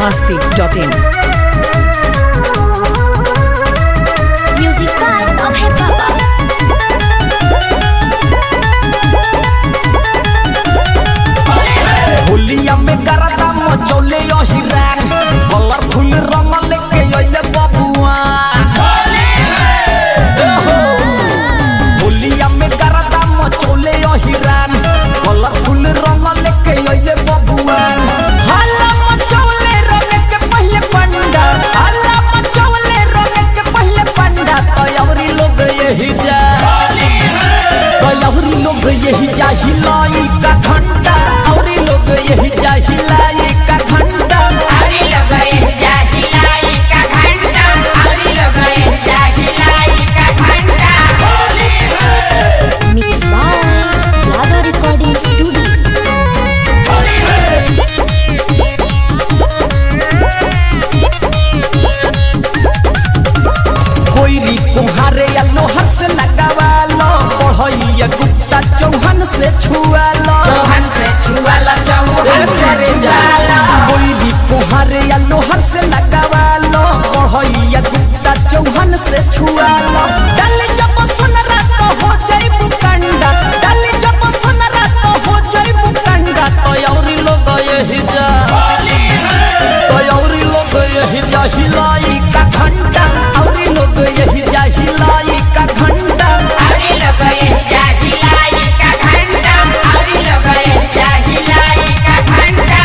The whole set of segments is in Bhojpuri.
biharmasti.in. Music by Abhay Baba. होलिया में गरदा मचौले हिरान कलरफुल रंग लेके अइले बबुआ। होलिया में गरदा मचौले हिरान कलरफुल रंग लेके अइले बबुआ। हल्ला मचौले रंग के पहले पंडा, हल्ला मचौले रंग के पहले पंडा। तयवरी लोग यही जा, तयवरी लोग यही जा हिलाई का घंटा। यही जाहिलाई का घंटा, औरी लोग यही जाहिलाई का घंटा, औरी लोग यही जाहिलाई का घंटा। Mix by Lada Recording Studio. कोई री कुम्हारे या लोहर से लगावा लो, पढ़ैया गुप्ता चौहान से छुआ लो, चौहान से छुआ लो, चौहान से छुआ लो। कोई री कुम्हारे या लोहर से लगावा लो, पढ़ैया गुप्ता चौहान से छुआ लो। डाली जब सुनरा तो हो जाई बुकंडा, डाली जब सुनरा तो हो जाई बुकंडा। तयौरी लोग यही जा, तयौरी लोग यही जा हिलाई का घंटा, औरी लोग यही जा हिलाई का घंटा, औरी लोग यही जाहिलाई का घंटा, औरी लोग यही जाहिलाई का घंटा।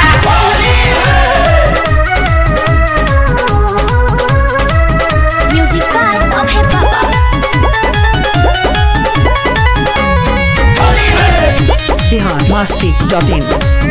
Music by Abhay Baba. biharmasti.in.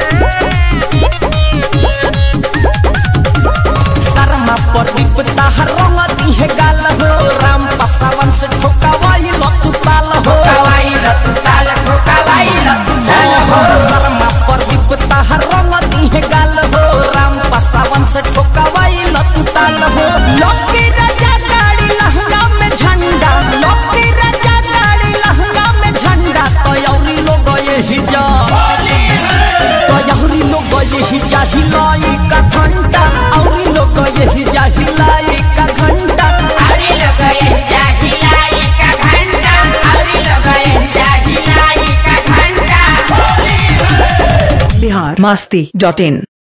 Sharma Pradeep ताहर रंग दिहे गाल हो, राम पासवान से ठोकावाई लतु ताल हो, ठोकावाई लतु ताल, ठोकावाई लतु ताल हो। शर्मा प्रदीप ताहर रंग दिहे गाल हो, राम पासवान से ठोकावाई लतु ताल हो। लकी राजा गाड़ी लहंगा में झंडा, लकी राजा गाड़ी लहंगा में झंडा। तयौरी लोग यही जा, तयौरी लोग यही जा हिलाई का घंटा, औरी लोग यही जा हिलाई का घंटा, औरी लोग यही जाहिलाई का घंटा, औरी लोग यही जाहिलाई का घंटा। biharmasti.in.